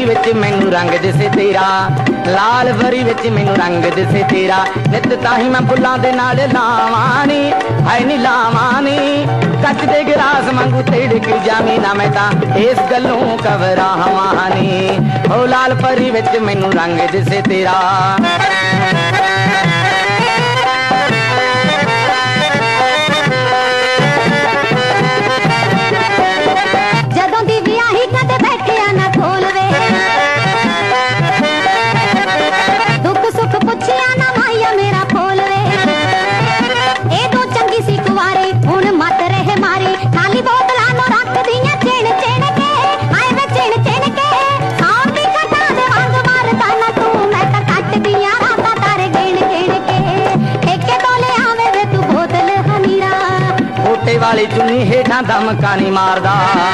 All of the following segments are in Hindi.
विच मैनू रंग दिसे तेरा, लाल परी विच मैनू रंग दिसे तेरा। नित ताही मैं बुल्लां दे नाल लावानी, हाय नी लावानी, कच दे गिलास वांगू तिड़क जावी ना मैं तां इस गल्लों घबरावानी। ओ लाल परी विच मैनू रंग दिसे तेरा। जदों दी विआही कदे बैठिया ना खोल वे, दुख सुख पुछिया ना माइया मेरा खोल वे। ए तू चंगी सी कुवारी हुण मत रहे मारी, खाली बोतलां नो रख दियां चिण चिण के, हाय वे चिण चिण के। साउं दी घटा दे वांग मारदा ना तू, मैं तां कट दियां रातां तारे गिण गिण के। ठेके तो ले आवे वे तू बोतल हमीरा, कोटे वाली चुन्नी हेठां दमका नी मारदा।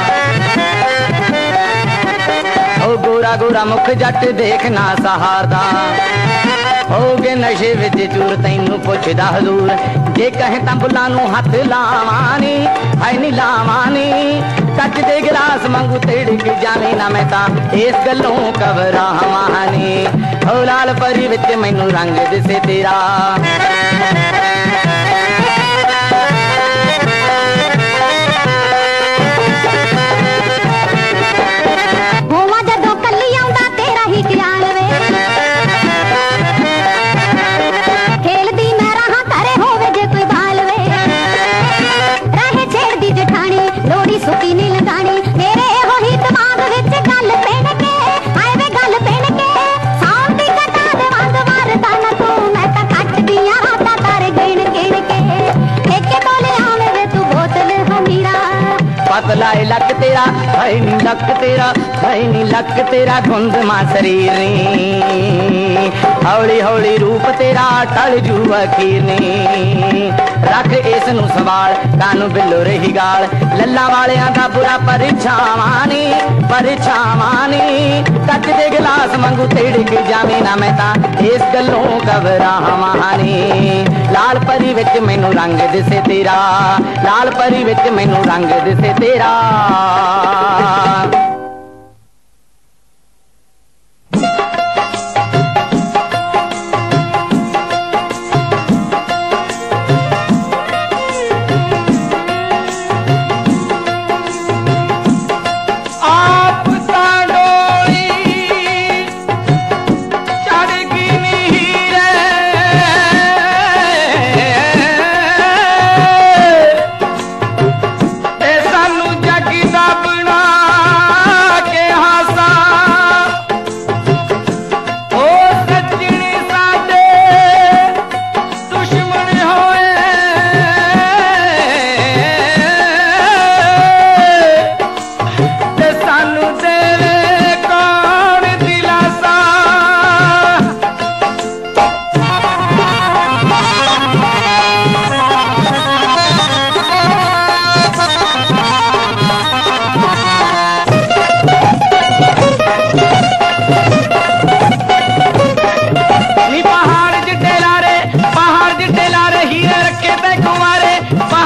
ओ गोरा गोरा मुख जट देखना सहारदा, हो गए नशे विच चूर तैनू पुछदा हजूर। जे कहे तां बुल्लां नू हथ लावानी, हाय नी लावानी, कच दे गिलास वांगू तिड़क जावी ना मैं तां इस गल्लों घबरावानी। ओ लाल परी विच मैनू रंग दिसे तेरा। सुकी नी लगानी मेरे हो ही दिमाग विच गल पेण के, हाय वे गल पेण के। साउं दी घटा दे वांग मारदा ना तू, मैं तां कट दियां रातां तारे गिण गिण के। ठेके तो ले आवे वे तू बोतल हमीरा, पतला लक तेरा, हाय नी लक तेरा, हाय नी लक तेरा। गुंद मां शरीर नी, हौली हौली रूप तेरा टल जू अखीर नी। रख इस नू संभाल कानू बिल्लो रही गाल, लल्ला वालियां दा बुरा परछावानी परछावानी। कच दे गिलास वांगू तिड़क जावी ना मैं तां इस गल्लों घबरावानी। लाल परी विच मैनू रंग दिसे तेरा, लाल परी विच मैनू रंग दिसे तेरा।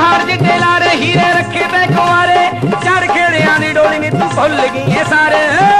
भुल गई सारे।